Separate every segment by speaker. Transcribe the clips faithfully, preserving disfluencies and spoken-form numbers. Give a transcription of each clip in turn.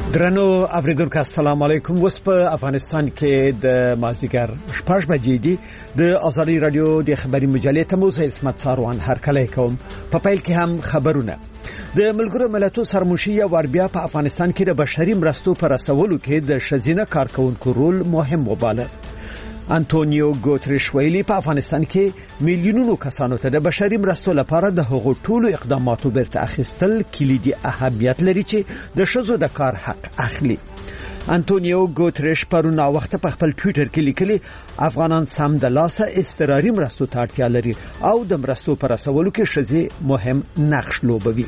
Speaker 1: درنو اوریدونکو السلام علیکم. اوس په افغانستان کې د مازیګر شپږ بجې دي. د ازادي رادیو د خبري مجلې ته مو عصمت ساروان هرکلی کوم. په پیل کې هم خبرونه. د ملګرو ملتونو سرمشي یا وربیا په افغانستان کې د بشري مرستو پر رسولو کې د شزینه کارکونکو رول مهم وباله. انټونیو ګوتریش ویلي په افغانستان کې میلیونونو کسانو ته د بشري مرستو لپاره د هغو ټولو اقداماتو بیرته اخیستل کلیدي اهمیت لري چې د شذو د کار حق اخلي. انټونیو ګوتریش پرون وخت په خپل ټوئیټر کې لیکلي افغانان سم د لاسه استراري مرستو ته اړتیا لري او د مرستو پر رسولو کې شذې مهم نقش لوبوي.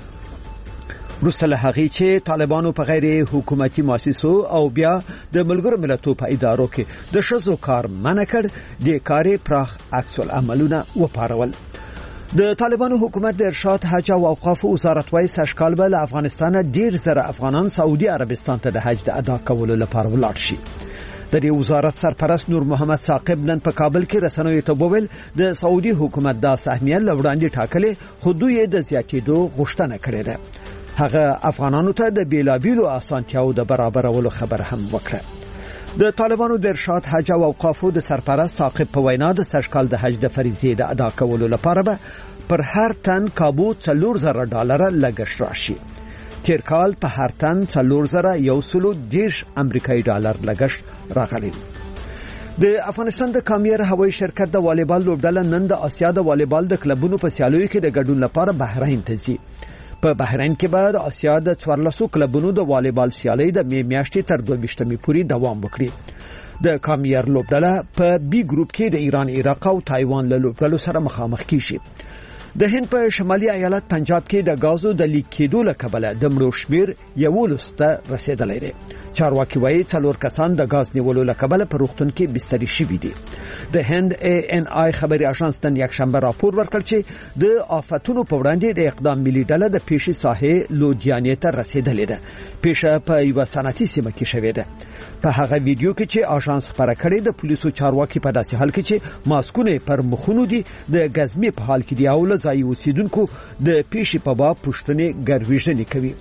Speaker 1: روسله هغه چې طالبانو په غیر حکومتي مؤسسو او بیا د ملګرو ملتونو په ادارو کې د شذو کار منع کړ، د کاري پراخ عکس العملونه وپارول. د طالبانو حکومت د ارشاد حج او اوقاف وزارت وايي سشکال بل افغانستان ډیر زره افغانان سعودي عربستان ته د حج د ادا کولو لپاره ولاړ شي. د دې وزارت سرپرست نور محمد ثاقب نن په کابل کې رسنوي ته وویل د سعودي حکومت د اهمیت لوړاندې ټاکلې خودوی د زیاتېدو غوښتنه کړې ده. هغه افغانانو ته د بیلابیلو اسانتیاو د برابرولو خبر هم وکړه. د طالبانو د ارشاد حج او اوقافو د سرپرست ثاقب په وینا د سشکال د حج د فریضې د ادا کولو لپاره به پر هر تن کابو څلور زره ډالر لګښت راشي. تیر کال په هر تن څلور زره یو سلو دیرش امریکایي ډالر لګښت راغلی. د افغانستان د کامیر هوایي شرکت د والیبال لوبډله نن د آسیا د والیبال د کلبونو په سیالیو کې د ګډون لپاره بحرین ته ځي. په بحرین کې به د آسیا د څوارلسو کلبونو د والیبال سیالۍ د می میاشتې تر دوه ویشتمې پورې دوام وکړي. د کامیر لوبډله په بي ګروپ کې د ایران، عراق او تایوان له لوبډلو سره مخامخ کیږي. د هند په شمالي ایالت پنجاب کې د غازو د لیک کېدو له کبله د مړو شمیر یولس ته رسیدلی دی. چارواکي وایي څلور کسان د غاز نیولو له کبله په روغتون کې بستري شوي دي. د هند ای ان آی خبري اژانس نن یکشنبه راپور ورکړ چې د آفتونو په وړاندې د اقدام ملي ډله د پیشي ساحې لودیانې ته رسیدلې ده. پیشه په یو صنعتي سیمه کې شوې ده. په هغه ویډیو کې چې اژانس خبره کړې د پولیسو چارواکي په داسې حال کې چې ماسکونه پر مخونو دي د غزمې په حال کې دی او له ځای اوسیدونکو د پیشي په باب پوښتنې ګرویژنې کوي.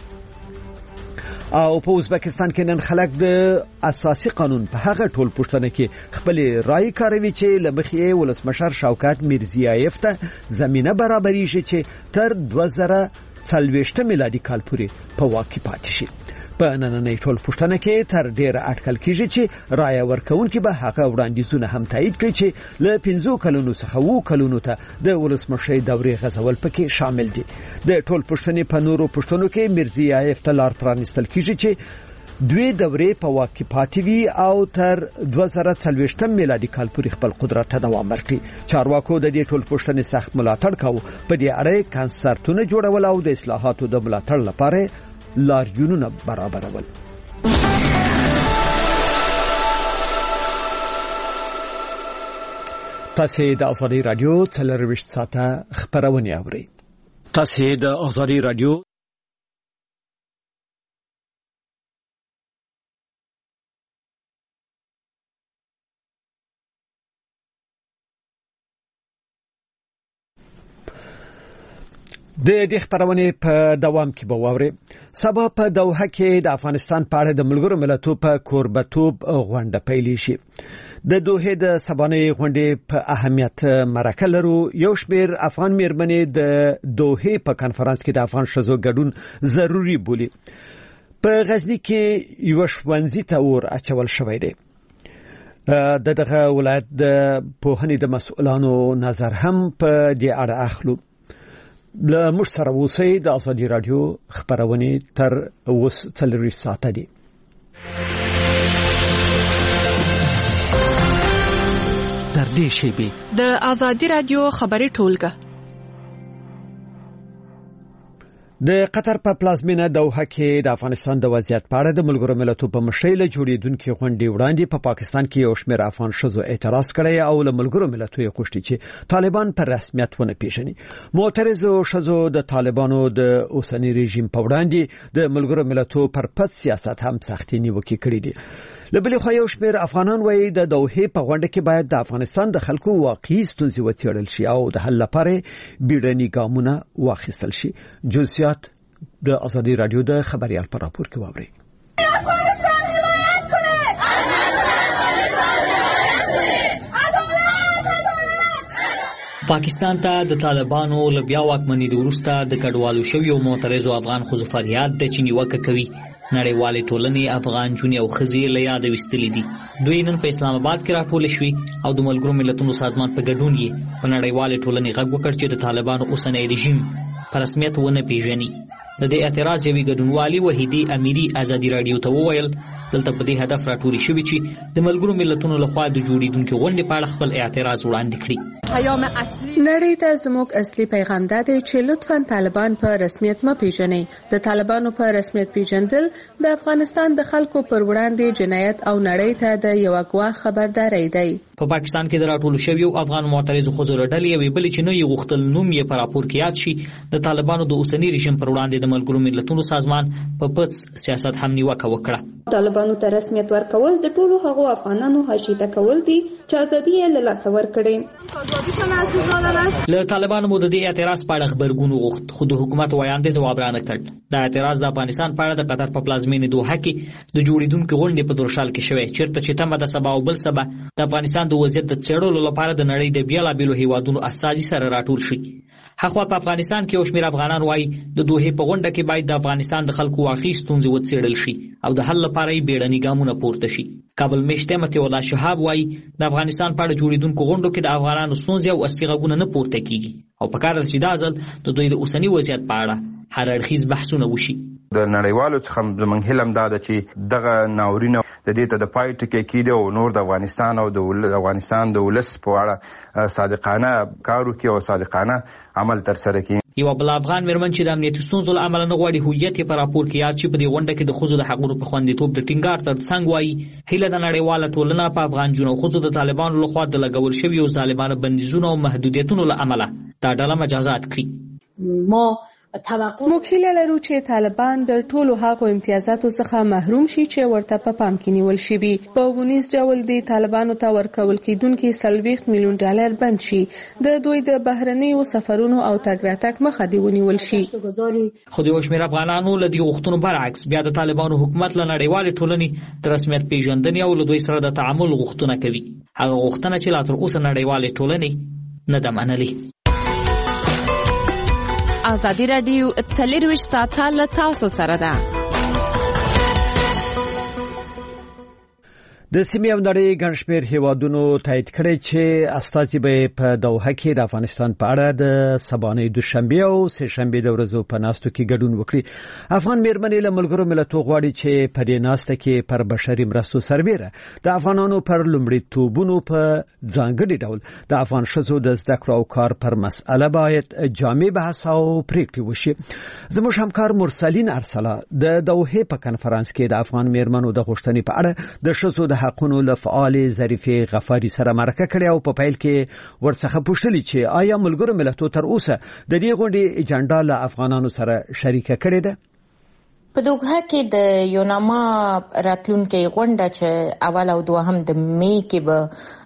Speaker 1: او په ازبکستان کې نن خلک د اساسي قانون په هغه ټول پوښتنه کې خپل رائے کاروي چې لمخې ولسمشر شوکت میرزیایف ته زمينه برابرۍ شي چې تر دوه زره څلوېښت میلادي کال پورې په واک کې پاتې شي. په نننۍ ټول پوښتنه کې تر ډیره اټکل کیږي چې رائے ورکونکي به هغه وړاندیزونه هم تایید کړي چې له پنځو کلونو څخه وو کلونو ته د ولسمشر دورې غزول پکې شامل دي. د ټول پوښتنې په نورو پوښتنو کې میرزیایف ته لار پرانستل کیږي چې دوی دورې په واک کې پاتې وي او تر دوه زره څلوېښت میلادي کال پورې خپل قدرت ته دوام ورکړي. چارواکو د دې ټول پوښتنې سخت ملاتړ کاوه. په دې اړه کنسرتونه جوړول او د اصلاحاتو د ملاتړ لپاره لاریونونه برابرول. تاسو د ازادي رادیو څلرویشت ساعته خبرونه اورئ. تاسو د ازادي رادیو د دې خبرونه په دوام کې به واوري. سبا په دوحه کې د افغانستان په اړه د ملګرو ملتونو په کوربتوب غونډه پیل شي. د دوحه د سبانې غونډې په اهمیت مرکه لرو. یو شمېر افغان میرمنې د دوحه په کانفرنس کې د افغان شذو ګډون ضروری بولي. په غزنی کې یو ښوونځي ته اور اچول شوی دی. د دغه ولایت د پوهنې د مسؤلانو نظر هم په دې اړه اخلو. له موږ سره اوسئ. د ازادي رادیو خبرونه تر اوس څلرویشت ساعته دي.
Speaker 2: تر دې شیبې د ازادي رادیو خبري ټولګه
Speaker 1: د قطر په پلازمینه دوحه کې د افغانستان د وضعیت په اړه د ملګرو ملتونو په مشرۍ له جوړیدونکو غونډې وړاندې په پا پاکستان کې یو شمېر افغان شذو اعتراض کړی او له ملګرو ملتونو غوښتي چې طالبان پر رسمیت ونه پیژني. معترضو شذو د طالبانو د اوسنی رژیم په وړاندې د ملګرو ملتونو پر پد سیاست هم سختي نیوکې کړې دي. لبلی خو یو شمېر افغانان وایي د دوحه په غونډه کې باید د افغانستان د خلکو واقعي ستونزې وڅېړل شي او د حل لپاره بیړني ګامونه واخیستل شي. جزئیات د ازادي رادیو د خبريال پر راپور کې واوري.
Speaker 3: پاکستان ته د طالبانو له بیا واکمنۍ وروسته د کډوالو شویو معترضو افغان ښځو فریاد دی چې نیوکه کوي. نړیوالې ټولنې افغان نجونې او ښځې له یاده ویستلې دي. دوی نن په اسلام آباد کې راټولې شوې او د ملګرو ملتونو سازمان په ګډون یې په نړیوالې ټولنې غږ وکړ چې د طالبانو اوسنی رژیم په رسمیت ونه پیژني. د دې اعتراض یوې ګډونوالې وحیدې امیري ازادي راډیو ته وویل دلته په دې هدف راټولې شوې چې د ملګرو ملتونو لخوا د جوړېدونکي غونډې په اړه خپل اعتراض وړاندې کړي.
Speaker 4: نړۍ ته زموږ اصلي پیغام دا دی چې لطفاً طالبان په رسمیت مه پیژنئ. د طالبانو په رسمیت پیژندل د افغانستان د خلکو پر وړاندې جنایت او نړۍ ته د یوه ګواښ خبرداری دی.
Speaker 3: په پاکستان کې د راټولو شویو افغان معترضو ښځو له ډلې یوې بلې چې نه یې غوښتل نوم یې په راپور کې یاد شي د طالبانو د اوسني رژیم پر وړاندې د ملګرو ملتونو سازمان په پڅ سیاست هم نیوکه وکړه.
Speaker 5: طالبانو ته رسمیت ورکول د ټولو هغو افغانانو حاشیه کول دي چې ازادي یې له لاسه ورکړې.
Speaker 3: له طالبانو مو د دې اعتراض په اړه خبرګون وغوښت خو د حکومت وایاندې ځواب رانه کړ. دا اعتراض د افغانستان په اړه د قطر په پلازمینې دوحه کې د جوړېدونکو غونډې په دورشال کې شوی چیرته چې تمه د سبا او بل سبا د افغانستان د وضعیت د څېړلو لپاره د نړۍ د بیلابېلو هیوادونو استازي سره راټول شي. هغه په افغانستان کې یو شمېر افغانان وایي د دوحې په غونډه کې باید د افغانستان د خلکو واقعي ستونزې وڅېړل شي او د حل لپاره یې بیړني ګامونه پورته شي. کابل میشته متي الله شهاب وایي د افغانستان په اړه جوړېدونکو غونډو کې د افغانانو ستونزې او اصلي غږونه نه پورته کیږي او په کار چې دا ځل د دوی د اوسني وضعیت په اړه هر اړخیز بحثونه وشي.
Speaker 6: د نړیوالو څخه زموږ هیله هم دا ده چې دغه ناورینه د دې ته د پای ټکی کېږي او نور د افغانستان او د افغانستان د ولس په اړه صادقانه کار وکړي او صادقانه عمل ترسره کړي.
Speaker 3: یو بل افغان مېرمن چې د امنیتي ستونزو له امله نه غواړي هویت یې په راپور کې یاد شي په دې غونډه کې د ښځو د حقونو په خوندیتوب د ټینګار ترڅنګ وایي هیله د نړیواله ټولنه په افغان نجونو او ښځو د طالبانو لخوا د لګول شویو ظالمانه بندیزونو او محدودیتونو له امله دا ډله مجازات کړي.
Speaker 4: ما موږ هیله لرو چې طالبان د ټولو هغو امتیازاتو څخه محروم شي چې ورته په پام کې نیول شوي. په عمومي ډول د طالبانو ته ورکول کېدونکي څلوېښت میلیون ډالر بند شي. د دوی د بهرنیو سفرونو او تګ راتګ مخه دې ونیول شي.
Speaker 3: خو د یو شمېر افغانانو له دې غوښتنو برعکس بیا د طالبانو حکومت له نړیوالې ټولنې د رسمیت پیژندنې او له دوی سره د تعامل غوښتنه کوي. هغه غوښتنه چې لا تر اوسه نړیوالې ټولنې نه ده منلې.
Speaker 2: ازادي راډیو څلورویشت ساعته له تاسو سره ده.
Speaker 1: د سیمې او نړۍ ګڼ شمېر هیوادونو تایید کړی چې استازي به په دوحه کې د افغانستان په اړه د سبانۍ دوشنبه او سه شنبه د ورځو په ناستو کې ګډون وکړي. افغان مېرمنې له ملګرو ملتونو غواړي چې په دې ناسته کې پر بشري مرستو سربېره د افغانانو پر لومړیتوبونو په ځانګړي ډول د افغان ښځو د زده کړو او کار پر مسأله باید جامع بحث او پریکړې وشي. زموږ همکار مرسلین ارسلا د دوحې په کنفرانس کې د افغان مېرمنو د غوښتنې په اړه د ښځو د حقونو له فعال ظریفې غفاري سره مرکه کړې او په پیل کې ورڅخه پوښتلې چې آیا ملګرو ملتونو تر اوسه د دې غونډې اجنډا له افغانانو سره شریکه کړې ده؟
Speaker 7: په دوحه کې د یوناما راتلونکي غونډه چې اول او دوهم د می کې به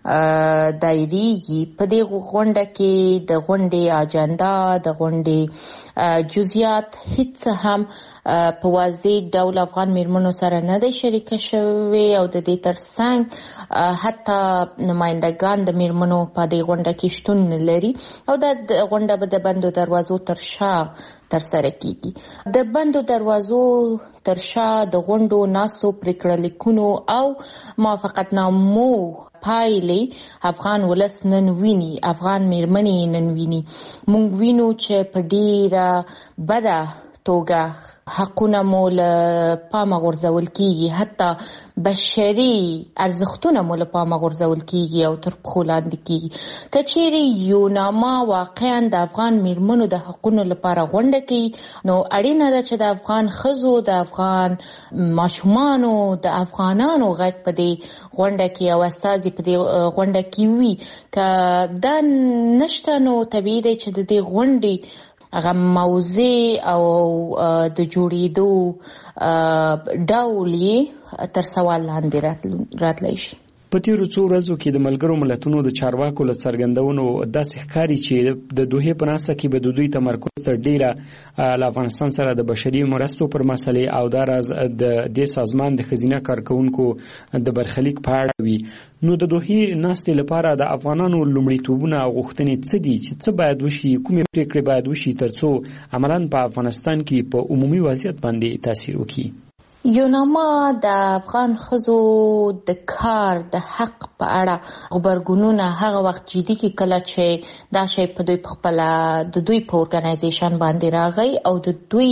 Speaker 7: دایریږي په دې غونډه کې د غونډې اجنډا د غونډې جزئیات هیڅ هم په واضح ډول افغان مېرمنو سره نه دی شریکه شوی او د دې ترڅنګ حتی نمائندگان د مېرمنو په دې غونډه کې شتون نه لري او دا غونډه به د بندو دروازو تر شا ترسره کیږي. د بندو دروازو تر شا د غونډو ناسو پریکړه لیکونو او موافقتنامو پایلې افغان ولس نن ویني، افغان مېرمنې نن ویني. موږ وینو چې په ډیره بده توګه حقونه مو له پامه غورځول کیږي، حتی بشري ارزښتونه مو له پامه غورځول کیږي او تر پښو لاندې کیږي. که چیرې یوناما واقعا د افغان مېرمنو د حقونو لپاره غونډه کوي نو اړینه ده چې د افغان ښځو، د افغان ماشومانو، د افغانانو غږ په دې غونډه کې او استازي په دې غونډه کې وي. که دا نشته نو طبیعي دی چې د دې غونډې هغه موضوع او د جوړېدو ډول یې تر سوال لاندې راتلی شي.
Speaker 8: په تیرو څو ورځو کې د ملګرو ملتونو د چارواکو له څرګندونو داسې ښکاري چې د دوحې په ناسته کې به د دوی تمرکز تر ډیره له افغانستان سره د بشري مرستو پر مسلې او دا راز د دې سازمان د ښځینه کارکوونکو د برخلیک په اړه وي. نو د دوحې ناستې لپاره د افغانانو لومړیتوبونه او غوښتنې څه دي چې څه باید وشي، کومې پرېکړې باید وشي ترڅو عملاً په افغانستان کې په عمومي وضعیت باندې تاثیر وکړي؟
Speaker 7: یوناما د افغان ښځو د کار د حق په اړه غبرګونونه هغه وخت جدي کې کله چې دا شی په دوی په خپله د دوی په ارګنایزیشن باندې راغی او د دوی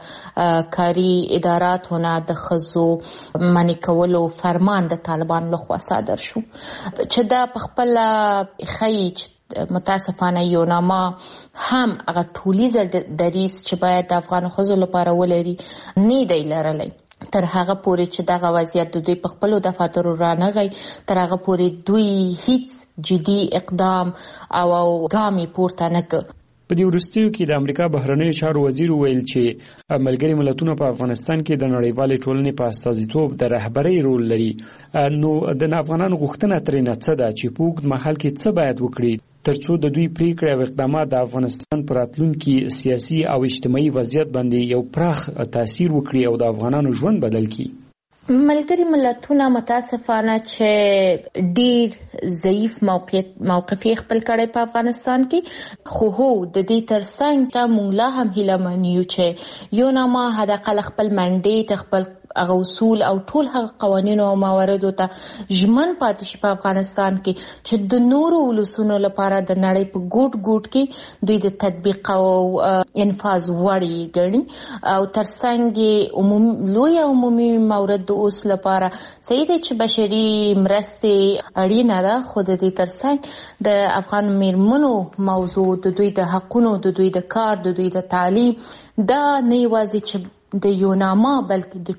Speaker 7: له کاري اداراتو نه د ښځو منع کولو فرمان د طالبان لخوا صادر شو چې دا په خپله ښیي چې متاسفانه یوناما هم هغه ټولیزه دریځ چې باید د افغان ښځو لپاره ولري نه دی لرلی. تر هغه پورې چې دغه وضعیت د دوی په خپلو دفاترو رانغی، تر هغه پورې دوی هیڅ جدي اقدام او ګامې پورته نه کړ.
Speaker 8: په دې وروستیو کې د امریکا بهرنیو چارو وزیر ویل چې ملګري ملتونه په افغانستان کې د نړیوالې ټولنې په استازیتوب د رهبرۍ رول لري. نو د افغانانو غوښتنه ترېنه څه ده چې په اوږد مهال کې څه باید وکړي ترڅو د دوی پریکړې او اقدامات د افغانستان پر راتلونکي سیاسي او اجتماعي وضعیت باندې یو پراخ تاثیر وکړي او د افغانانو ژوند بدل کړي؟
Speaker 7: ملګري ملتونه متاسفانه چې ډیر ضعیف موقعیت موقف یې خپل کړی په افغانستان کې، خو هو د دې ترڅنګ ته موږ لا هم هیله منو چې یوناما حداقل خپل منډیټ خپل هغه اصول او ټول هغه قوانینو او مواردو ته ژمن پاتې شي په افغانستان کې چې د نورو ولسونو لپاره د نړۍ په ګوټ ګوټ کې دوی د تطبیق او انفاذ وړ یې ګڼي او ترڅنګ یې عمومي لوی عمومي مورد د اوس لپاره صحیح دی چې بشري مرستې اړینه ده، خو د دې ترڅنګ د افغان میرمنو موضوع د دوی د حقونو، د دوی د کار، د دوی د تعلیم دا نه یوازې چې د یوناما بلکې د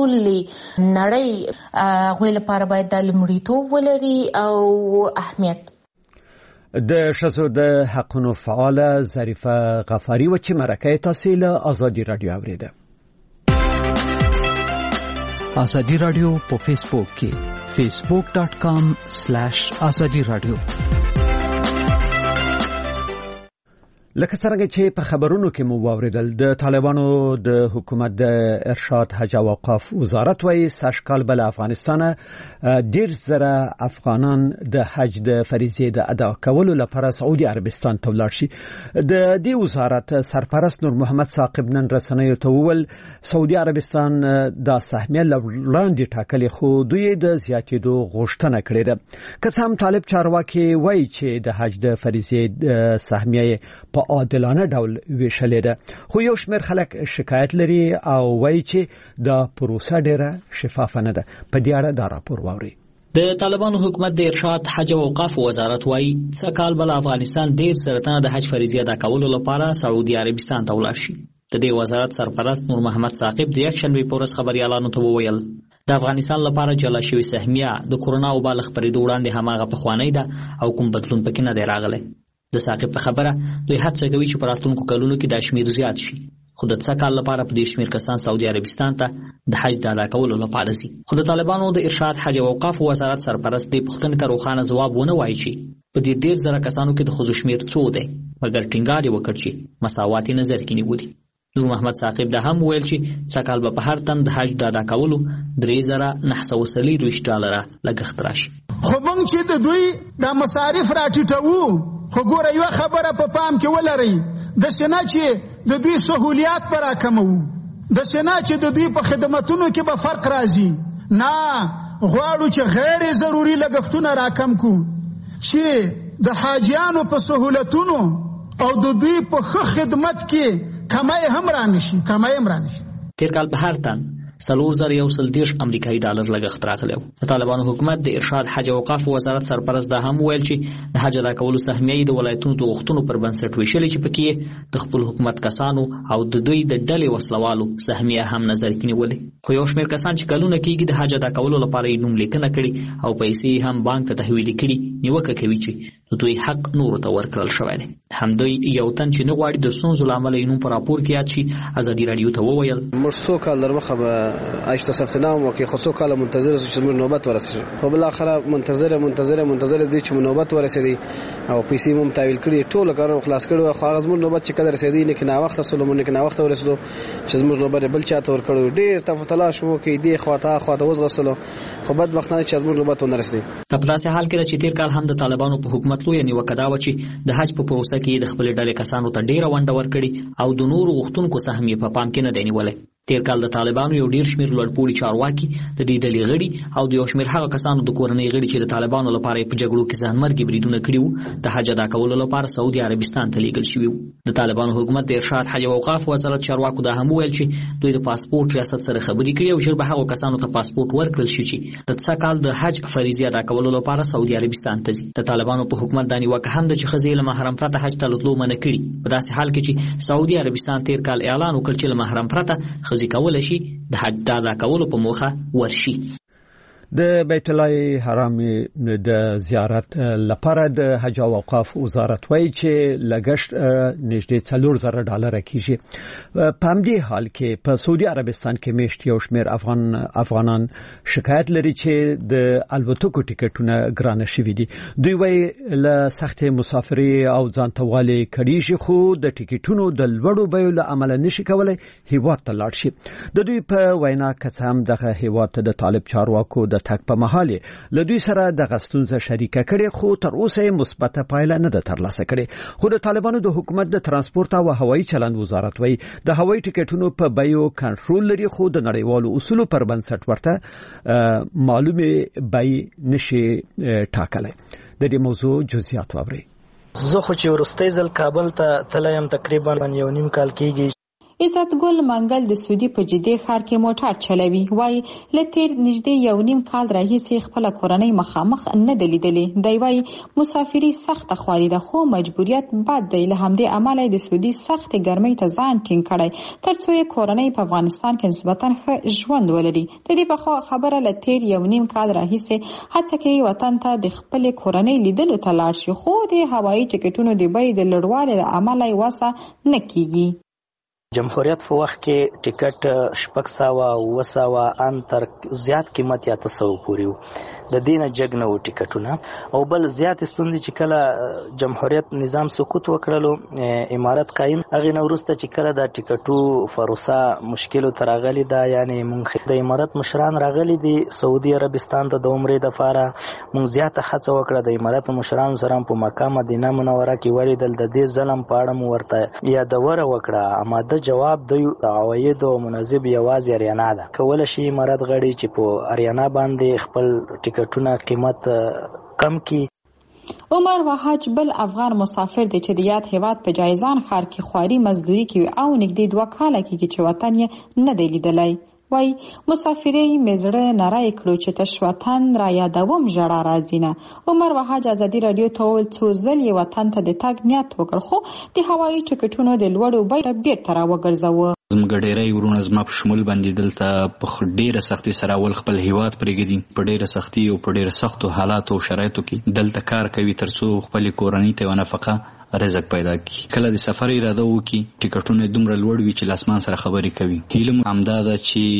Speaker 7: ټولې نړۍ هغوی لپاره باید د لومړیتوب ولري او اهمیت.
Speaker 1: د ښځو د حقونو فعاله ظریفه غفاري و چې مرکه تاسو له آزادي رادیو اوریده.
Speaker 2: آزادي رادیو په فیسبوک کې فیسبوک ډاٹ کام سلیش آزادي رادیو.
Speaker 1: لکه څنګه چې په خبرونو کې مو واوریدل، د طالبانو د حکومت د ارشاد حج او اوقاف وزارت وايي سږکال بل افغانستان ډیر زره افغانان د حج د فریضې د ادا کولو لپاره سعودي عربستان ته ولاړ شي. د دې وزارت سرپرست نور محمد ثاقب نن رسنیو ته وویل سعودي عربستان د سهمیه لاندې ټاکلي، خو دوی د زیاتېدو غوښتنه کړې ده. که څه هم طالب چارواکي وایي چې د حج د فریضې د سهمیه په عادلانه ډول ویشلې ده، خو یو شمېر خلک شکایت لري او وایي چې دا پروسه ډیره شفافه نه ده. په دې اړه دا راپور واورئ.
Speaker 3: د طالبانو حکومت د ارشاد حج او اوقاف وزارت وايي سږکال بل افغانستان ډیر سرطان د حج فریضې ادا کولو لپاره سعودي عربستان ته ولاړ شي. د دې وزارت سرپرست نور محمد ثاقب د یک شنبه په ورځ خبريالانو ته وویل د افغانستان لپاره جلا شوی سهمیه د کورونا او بالغ پرېدو وړاندې هماغه پخوانی ده او کوم بدلون پکې نه دی راغلی. د ثاقب په خبره دوی هڅه کوي چې په راتلونکو کلونو کې دا شمیر زیات شي، خو د څه کال لپاره په دې شمیر کسان سعودي عربستان ته د حج د ادا کولو لپاره ځي. خو د طالبانو د ارشاد حج او اوقاف وزارت سرپرست دې پوښتنې ته روښانه ځواب ونه وایي چې په دې ډیر زره کسانو کې د ښځو شمیر څو دی، مګر ټینګار یې وکړ چې مساوات نظر کې نیولي. نور محمد ثاقب دا هم ویل چې څه کال به په هر تن د حج د ادا کولو درې زره نه سوه څلوېښت ډالره لګښت راشي.
Speaker 9: خو موږ چې د دوی د مصارف راټیټوو، خو ګوره یو خبره په پام کې ولرئ، د سینا چې د دوی سہولیات پر راکمو، د سینا چې د دوی په خدماتونو کې به فرق راځي، نه غواړو چې غیر ضروري لګښتونه راکم کو، چې د حاجیانو په سہولتونو او د دوی په ښه خدمت کې کمای هم رانشي کمای هم رانشي.
Speaker 3: تیر کال په هر تن څلور زره یو سل دېرش امریکایي ډالر لګښت راغلی و. د طالبانو حکومت د ارشاد حج او اوقاف وزارت سرپرست دا هم ویل چې د حج ادا کولو سهمیه د ولایتونو د غوښتنو پر بنسټ ویشلې چې پکې د خپل حکومت کسانو او د دوی د ډلې وسلوالو سهمیه هم نظر کې نیولې. خو یو شمېر کسان چې کلونه کېږي د حج ادا کولو لپاره یې نوم لیکنه کړي او پیسې هم بانک ته تحویل کړي نیوکه کوي چې دوی حق نور ته ورکړل شوی دی. همدوی یو تن چې نه غواړي د ستونزو له امله یې نوم په راپور کې یاد شي ازادي راډیو ته وویل
Speaker 10: موږ څو کال در مخه به اشته ثبتنام وکړو، خو څو کال منتظر اوسو چې موږ نوبت ورسېږي، خو بل اخره منتظر منتظر منتظر دي چې نوبت ورسېدي او پیسې مم تحویل کړي، ټول کارونه خلاص کړو، خو هغه زموږ نوبت چې کله رسېدي نه کنا وخت سولمون کنا وخت ورسېدو چې زموږ نوبت بل چاته ورکړو، ډېر تفصیلات شو کې دی خواته خواته وزغسلو، خو بدبختانه چې زموږ نوبت ونه رسېدي.
Speaker 3: په داسې حال کې چې تیر کال هم د طالبانو په حکومت لوی نیوکه دا و چې د حج په پروسه کې د خپل ډلې کسانو ته ډیره ونډه ورکړي او د نورو غوښتونکو سهم یې په پام کې نه دی نیولی. تیر کال د طالبانو یو ډیر شمیر لوړپوړي چارواکي د دې ډلې غړي او د یو شمیر هغه کسانو د کورنۍ غړي چې د طالبانو لپاره په جګړو کې ځانمرګي بریدونه کړي وو د حج ادا کولو لپاره سعودي عربستان ته لیږل شوي وو. د طالبانو حکومت د ارشاد حج او اوقاف وزارت چارواکو دا هم ویل چې دوی د پاسپورت ریاست سره خبرې کړي او ژر به هغو کسانو ته پاسپورت ورکړل شي چې د څه کال د حج فریضې ادا کولو لپاره سعودي عربستان ته ځي. د طالبانو په حکومت دا نیوکه هم ده چې ښځې له محرم پرته حج ته تلو منع کړي، په داسې حال کې چې سعودي عربستان تیر کال اعلان وکړ چې له محرم پرته ښځې کولی شي د حج ادا کولو په موخه ورشي.
Speaker 1: د بیت الله حرام د زیارت لپاره د حج او اوقاف وزارت وایي چې لګښت نږدې څلور زره ډالر کیږي. په همدې حال کې په سعودي عربستان کې میشت یو شمېر افغان افغانان شکایت لري چې د الوتکو ټیکټونه ګرانه شوي دي. دوی وایي له سختې مسافري او ځان ته والي کړيږي، خو د ټیکټونو د لوړو بیو له امله نشي کولای هیواد ته لاړ شي. د دوی په وینا که هم دغه هیواد ته د طالب چارواکو د تک په محل له دوی سره د غستونزه شریکه کړي، خو تر اوسه مثبت پایله نه ده ترلاسه کړي. خو د طالبانو د حکومت د ترانسپورت او هوایي چلند وزارت وایي د هوایي ټیکټونو په بیو کنټرول لري، خو د نړیوالو اصولو پر بنسټ ورته معلومه بیه نشي ټاکلای. د دې موضوع جزئیات واوري.
Speaker 11: زه خو چې ورستۍ ځل کابل ته تلم تقریبا یو نیم کال کېږي.
Speaker 12: عزت ګل منګل د سعودي په جدي ښار کې موټر چلوي، وایي له تیر نږدې یو نیم کال راهیسې خپل کورنۍ مخامخ نه دی لیدلې. دی وایي مسافري سخته خواري ده، خو مجبوریت بد دی، له همدې امله د سعودي سختې ګرمۍ ته ځان ټینګ کړی تر څو یې کورنۍ په افغانستان کې نسبتا ښه ژوند ولري. د دې په خبره له تیر یو نیم کال راهیسې هڅه کوي وطن ته د خپل کورنۍ لیدلو ته لاړ شي، خو د هوایي ټیکټونو د بیې د لوړوالي له امله یې وسه نه کیږي.
Speaker 11: جمهوریت په وخت کې ټیکټ شپږ سوه اوه سوه ان تر زیات قیمت یا اته سوه پورې وو، د دې نه جګ نه وو ټیکټونه. او بل زیاتې ستونزې چې کله جمهوریت نظام سقوط وکړلو امارت قایم، هغې نه وروسته چې کله د ټیکټو پروسه مشکلو ته راغلې ده، یعنې موږ د امارت مشران راغلي دي سعودي عربستان ته د عمرې دپاره، موږ زیاته هڅه وکړه د امارت مشرانو سره په مکه مدینه منوره کې ولیدل، د دې ظلم په اړه مو ورته یادونه وکړه. اماده جواب د عوایدو مناسب یوازې اریانا ده، کولی شي امارت غړي چې په اریانا باندې خپل ټیکټونه قیمت کم کړي.
Speaker 12: عمر وحاج بل افغان مسافر دی چې د یاد هیواد په جایزان ښار کې خواري مزدوري کوي او نږدې دوه کاله کېږي چې وطن یې نه دی لیدلی. وای مسافري مزړه نړۍ کړو چې تش وطن را یادوم ژړا راځي نه. عمر وحاج ازادي رادیو ته ول څو ځل یې وطن ته د تګ نیت وکړ، خو د هوایي ټیکټونو د لوړو بیو بیرته راوګرځاوه.
Speaker 13: زموږ ډیری ورونه زما په شمول باندې دلته په ډیره سختي سره اول خپل هیواد پرېږدي، په ډیره سختي او په ډیره سختو حالاتو او شرایطو کې دلته کار کوي ترڅو خپل کورنۍ ته یو نفقه رزق پیدا کی. کله د سفر اراده وکي ټیکټونه دومره لوړ وي چې لاسمان سره خبرې کوي. هیله همدا ده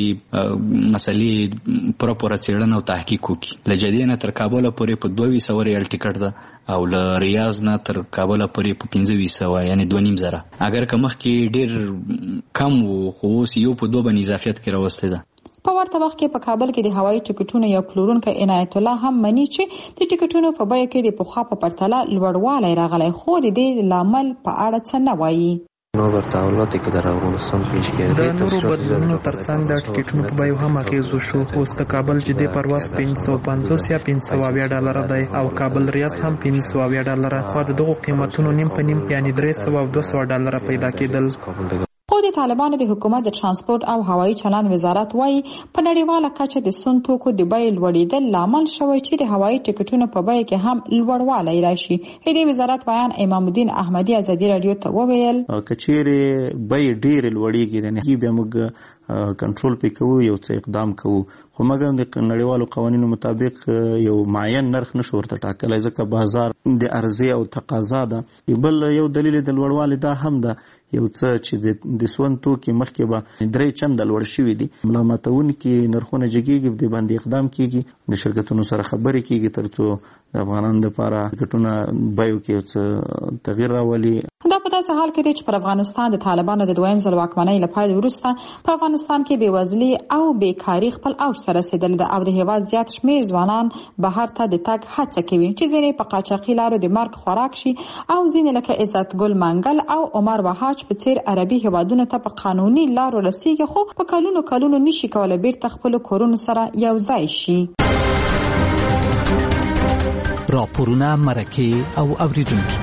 Speaker 13: چې مسلې پوره پوره څېړنه او تحقیق وکي. له جدې نه تر کابل پورې په دوه سوه ریال ټیکټ ده او له ریاض نه تر کابل پورې په پنځه سوه یعنی دوه نیم زره. اگر که مخکې ډېر کم وو خو اوس یو په دوه باندې اضافیت کې راوستې ده.
Speaker 12: په ورته وخت کې په کابل کې د هوایي ټیکټونو یو پلورونکی عنایت الله هم مني چې د ټیکټونو په بیه کې د پخوا په پرتله لوړوالی راغلی، خو د دې لامل په اړه څه نه وایي.
Speaker 14: نور تحولاتو کې د افغانستان پیش کېږي
Speaker 15: د نورو بدلونونو ترڅنګ د ټیکټونو په بیو هم اغېز وشو. اوس د کابل جدي پرواز پنځه سوه پنځوس یا پنځه سوه اویا ډالره دی او کابل ریاض هم پنځه سوه اویا ډالره، خو د دغو قیمتونو نیم په نیم یعنی درې سوه او دوه سوه ډالره پیدا کېدل.
Speaker 12: خو د طالبانو د حکومت د ترانسپورت او هوایي چلند وزارت وايي په نړیواله کچه د سون توکو د بیې لوړېدل لامل شوی چې د هوایي ټکټونو په بیه کې هم لوړوالی راشي. د وزارت بیان امام الدین احمدي ازادي رادیو ته وویل
Speaker 16: کچېرې بیې ډېرې لوړېږي د بیا موږ کنټرول پې کوو یو څه اقدام کوو خو مګر د نړیوالو قوانینو مطابق یو معین نرخ نشو ورته ټاکلی ځکه بازار د عرضې او تقاضا ده. بل یو دلیل د لوړوالي دا هم ده یو څه چې د سون توکي مخکې به درې چنده لوړ شوي دي ملامتونکي نرخونه جګېږي د باندې اقدام کېږي د شرکتونو سره خبرې کېږي تر څو د افغانانو لپاره ټکټونه بیو کې یو څه تغییر راولي.
Speaker 12: دا په داسې حال کې دی چې پر افغانستان د طالبانو د دویم ځل واکمنۍ له پیل وروسته په افغانستان کې بېوزلي او بیکاري خپل اوج ته رسېدلې ده او د هېواد زیات شمېر ځوانان بهر ته د تګ هڅه کوي چې ځینې په قاچاقي لارو د مرګ خوراک شي او ځینې لکه عزت ګل منګل او عمر وحاج په څېر عربي هېوادونو ته په قانوني لارو رسېږي خو په کلونو کلونو نشي کولی بیرته خپلو کورونو سره یو ځای شي.
Speaker 2: راپورونه مرکې او اوریدونکي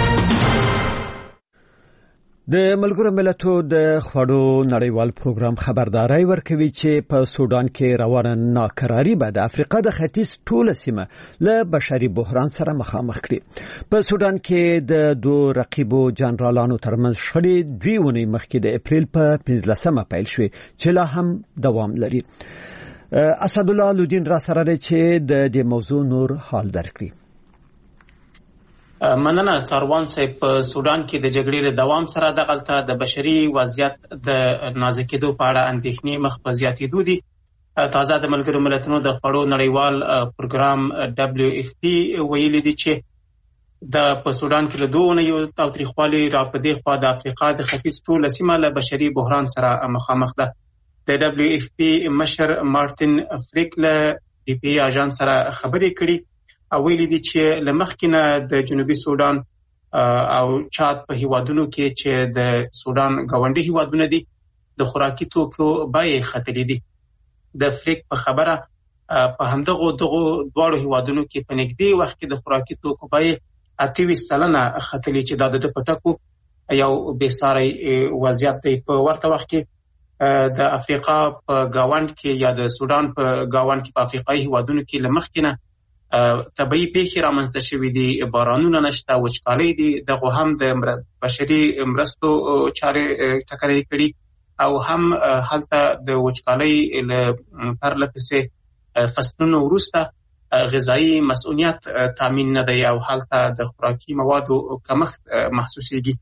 Speaker 1: د ملګرو ملتونو د خوړو نړیوال پروګرام خبرداري ورکوي چې په سودان کې روانه ناکراری به د افریقا د ختیځ ټوله سیمه له بشري بحران سره مخامخ کړي. په سودان کې د دوه رقیبو جنرالانو ترمنځ شخړې دوی ونې مخکې د اپریل په پنځلسمه پیل شوې چې لا هم دوام لري. اسد الله لودین را سره چې د دې موضوع نور حال درکړي.
Speaker 17: مننه څاروان صاحب. په سودان کې د جګړې له دوام سره دغلته د بشري وضعیت د نازکېدو په اړه اندېښنې مخ په زیاتېدو دي. تازه د ملګرو ملتونو د خوړو نړیوال پروګرام ډبلیو اف پی ویلي دي چې د په سودان کې له دوه یو تاوتریخوالي را په دې خوا د افریقا د ختیځ ټوله سیمه له بشري بحران سره مخامخ ده. د ډبلیو اف پی مشر مارټین فریک له ډي پی اژانس سره خبرې کړي او ویلي دي چې له مخکې نه د جنوبي سودان او چاد په هیوادونو کې چې د سودان ګاونډي هیوادونه دي د خوراکي توکو بیې ختلې دي. د فریک په خبره په همدغه دغه دواړو هیوادونو کې په نږدې وخت کې د خوراکي توکو بیې اته ویشت سلنه ختلې چې دا د پټکو یو بېساری وضعیت دی. په ورته وخت کې د افریقا په ګاوند کې یا د سودان په ګاوند کې په افریقایي هیوادونو کې له مخکې نه طبیعي پیښې رامنځته شوې دي، بارانونه نشته، وچکالۍ دي، دغه هم د بشري مرستو چارې ټکنۍ کړي او هم هلته د وچکالۍ له پرله پسې فصلونو وروسته غذایي مسؤلیت تامین نه دی او هلته د خوراکي موادو کمښت محسوسېږي.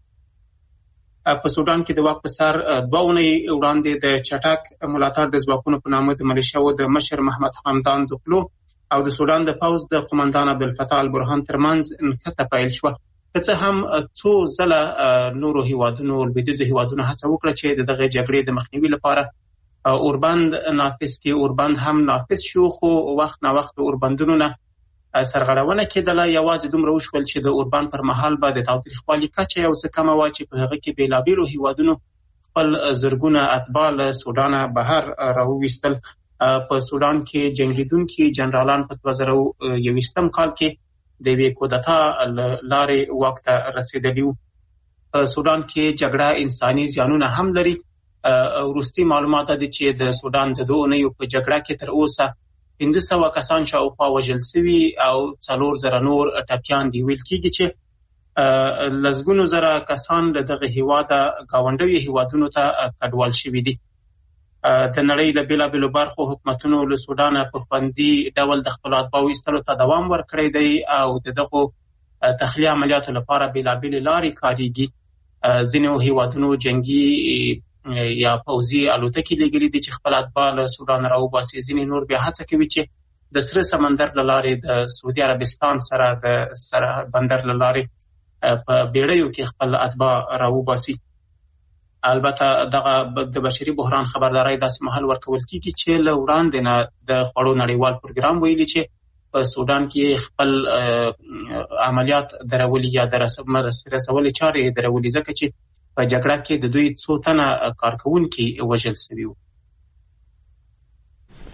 Speaker 17: په سودان کې د واک په سر دوه اونۍ وړاندې د چټک ملاتړ د ځواکونو په نامه د ملیشیاو د مشر محمد حمدان دخلو او د سودان د پوځ د قومندان عبدالفتاح البرهان ترمنځ نښته پیل شوه. که څه هم څو ځله نورو هیوادونو لویدیځو هیوادونو هڅه وکړه چې د دغه جګړې د مخنیوي لپاره اوربند نافذ کړي. اوربند هم نافذ شو خو وخت نه وخت اوربندونو نه سرغړونه کېدله. یوازې دومره وشول چې د اوربند پر مهال به د تاوتریخوالي کچه یو څه کمه وه چې په هغه کې بېلابېلو هیوادونو خپل زرګونه اتباع له سودانه بهر راوویستل. په سودان کې جنګېدونکي جنرالان په دوه زره یوویشتم کال کې د یوې کودتا لارې واک ته رسېدلي وو. په سودان کې جګړه انساني زیانونه هم لري. وروستي معلومات دي چې د سودان د دوه اونیو په جګړه کې تر اوسه پنځه سوه کسان شاوخوا وژل سوي او څلور زره نور ټپیان دي. ویل کېږي چې لسګونو زره کسان له دغه هېواده ګاونډیو هېوادونو ته کډوال شوي دي. د نړۍ له بېلابېلو برخو حکومتونو له سودانه په خوندي ډول د خپلو اتباعو ایستلو ته دوام ورکړی دی او د دغو تخلیه عملیاتو لپاره بېلابېلې لارې کارېږي. ځینو هېوادونو جنګي یا پوځي الوتکې لېږلي دي چې خپل اتباع له سودان راوباسي. ځینې نور بیا هڅه کوي چې د سره سمندر له لارې د سعودي عربستان سره د سره بندر له لارې په بیړیو کې خپل اتباع راوباسي. البته دغه د بشري بحران خبرداري داسې مهال ورکول کېږي چې له وړاندې نه د خوړو نړیوال پروګرام ویلي چې په سودان کې خپل عملیات درولي یا د رسولې چارې درولي ځکه چې په جګړه کې د دوی څو تنه کارکوونکي وژل شوي وو.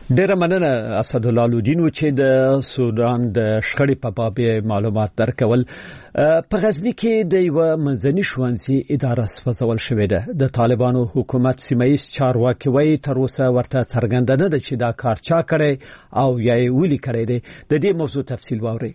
Speaker 1: ډیره مننه اسدالله لودین و چې د سودان د شخړې په باب معلومات درکول. په غزنی کې د یو منځني ښوونځي اداره سوځول شوې ده. د طالبانو حکومت سیمایي چارواکي وایي تر اوسه ورته څرګنده نه ده چې دا کار چا کړی او یا یې ولې کړی دی. د دې موضوع تفصیل واورئ.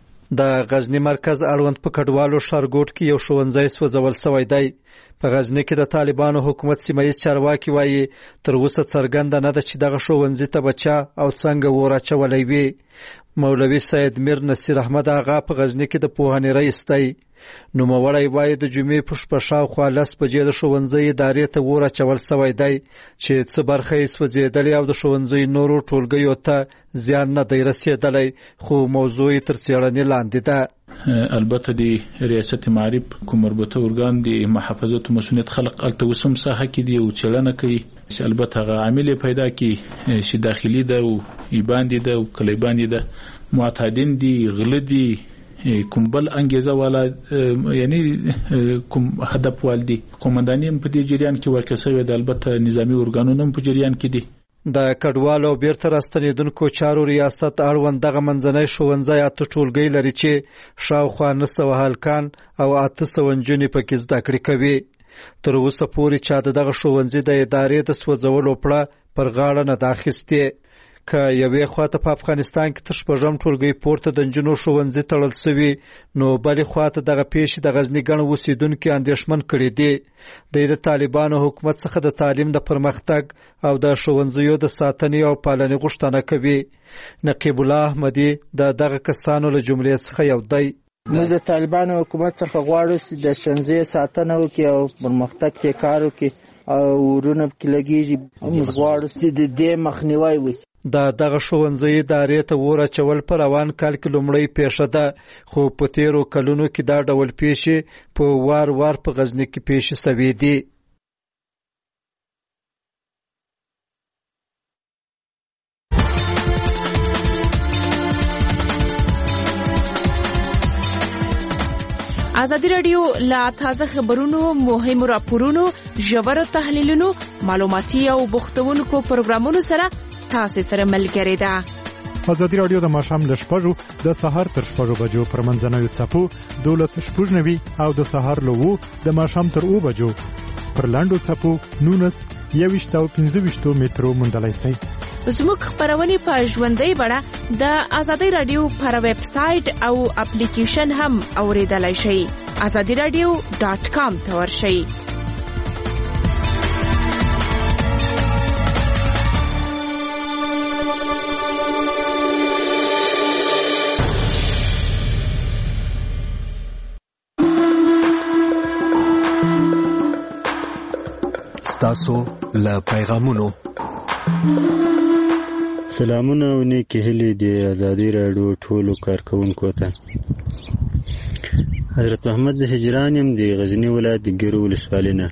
Speaker 18: د غزنی مرکز اړوند په کډوالو ښارګوټ کې یو ښوونځی سوځول شوی دی. په غزنی کې د طالبانو حکومت سیمایي چارواکي وایي تر اوسه څرګنده نه ده چې دغه ښوونځي ته بچا او څنګه ور اچولی وي. مولوي سید میر نصیر احمد آغا په غزنی کې د پوهنې رئیس دی. نوموړی وایي د جمعې په شپه شاوخوا لس بجې د ښوونځي ادارې ته ور اچول شوی دی چې څه برخه یې سوځېدلې او د ښوونځي نورو ټولګیو ته زیان نه دی رسېدلی، خو موضوع یې تر څېړنې لاندې ده.
Speaker 19: البته د ریاست معارف کوم مربوطه ارګان د محافظت مسؤلیت خلق الته وسم ساحه کې دی او څېړنه کوي چې البته هغه عامل پیدا کی چې داخلي ده او ایباندې ده او کلیباندې ده، معتادین دي، غله دي، کوم بل انګیزه والا یعنی کوم هدف والدي قومنداني په دې جریان کې واقع شوی د البته نظامی ارګانونو په جریان کې دي.
Speaker 18: د کډوالو بیرته راستنېدونکو چارو ریاست اړوند دغه منځنی ښوونځی اته ټولګۍ لري چې شاوخوا نه سوه هلکان او اته سوه نجونې پکې زده کړې کوي. تر اوسه پورې چا د دغه ښوونځي د ادارې د سوځولو پړه پر غاړه نه ده اخیستې. که یوې خواته په افغانستان کې تر شپږم ټولګۍ پورته د نجونو ښوونځي تړل شوي، نو بلې خواته دغه پیښې د غزني ګڼ اوسېدونکي اندېښمن کړي دي. دوی د طالبانو حکومت څخه د تعلیم د پرمختګ او د ښوونځیو د ساتنې او پالنې غوښتنه کوي. نقیب الله احمدي د دغه کسانو له جملې څخه یو دی.
Speaker 20: موږ د طالبانو حکومت څخه غواړو چې د ښوونځیو ساتنه وکړي او پرمختګ ته کار وکړي او ورونه پکې لګېږي. موږ غواړو چې د دې مخنیوی وشي.
Speaker 18: د دغه ښوونځي ادارې ته ور اچول په روان کال کې لومړۍ پیښه ده، خو په تیرو کلونو کې دا ډول پیښې په وار وار په غزني کې پیښې شوې دي.
Speaker 21: ازادي راډیو لا تازه خبرونو، مهمو راپورونو، ژورو تحلیلونو، معلوماتي او بوختونکو پروګرامونو سره تاسو سره ملګری ده.
Speaker 22: ازادي راډیو د ماښام له شپږو د سهار تر شپږو بجو پر منځنوي څپو دولس شپږ نوي او د سهار له وو د ماښام تر اوه بجو پر لاندو څپو نونس یویشت او پنځه ویشتو مترو موندلی شئ.
Speaker 21: زموږ خبرونه په ژوندۍ بڼه د ازادي راډیو پر ویب سټ او اپلیکیشن هم اوریدلای شئ. ازادي راډیو ډاټ کام ته ورشئ.
Speaker 23: تاسو له پیغامونو
Speaker 24: سلامونه او نیکی هیلې د ازادي راډیو ټولو کارکونکو ته. حضرت محمد د هجران يم د غزنی ولایت د ګیرو ولسوالۍ نه.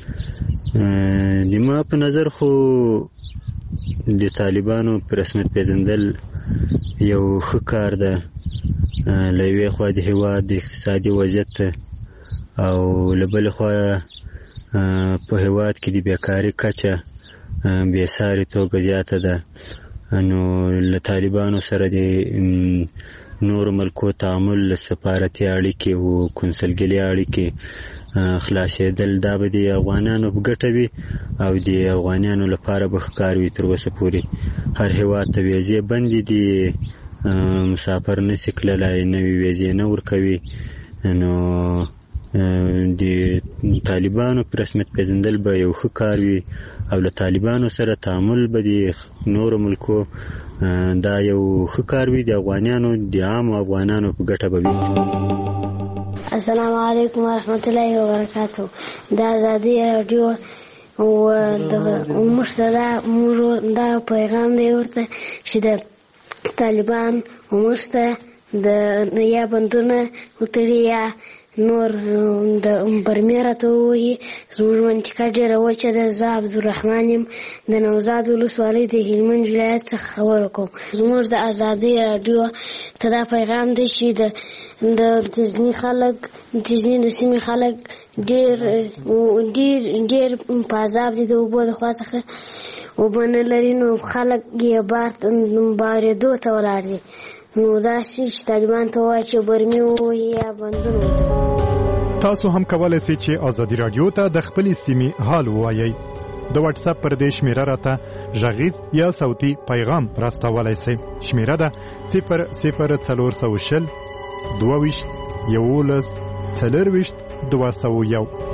Speaker 24: د ما په نظر خو د طالبانو په رسمیت پیژندل یو ښه کار ده. له یوې خوا د هېواد د اقتصادي وضعیت او له بلې خوا په هېواد کې د بیکاري کچه بې ساري توګه زیاته ده. نو له طالبانو سره د نورو ملکو تعامل، سفارتي اړیکې او کنسلګري اړیکې خلاصېدل دا به د افغانانو په ګټه وي او د افغانانو لپاره به ښه کار وي. تر اوسه پورې هر هېواد ته ویزې بندې دي، مسافر نشي تللی، نوې ویزې نه ورکوي. نو د طالبانو په رسمیت پیژندل به یو ښه کار وي او له طالبانو سره تعامل به د نورو ملکو دا یو ښه کار وي، د افغانانو د عامو افغانانو په ګټه به وي.
Speaker 25: السلام علیکم ورحمت الله وبرکاتو. د ازادي راډیو او د مشتدا مورو دا پیغام دی ورته چې د طالبان ومشته د یا بندونه وتړي یا نور د برمیره ته ووایي. زموږ منطقه ډېره وچه ده. زه عبدالرحمن یم د نوزاد ولسوالۍ د هلمند ولایت څخه خبره کوم. زموږ د ازادۍ راډیو ته دا پیغام دی چې د د غزني خلک د غزني د سیمې خلک ډېر ډېر ډېر په عذاب دي د اوبو د خوا څخه اوبه نه لري نو خلک یې بار بارېدو ته ولاړ دي. نو داسې چې طالبان ته ووایي چې برمې ووهي یا بندونه وتړي.
Speaker 22: تاسو هم کولی سئ چې ازادي راډیو ته د خپلې سیمې حال ووایئ. د واتس اپ پر دې شمیره راته غږیز یا صوتي پیغام راستولی سئ. شمیره ده صفر صفر څلور سوه شل دوه ویشت یولس څلور ویشت دوه سوه یو.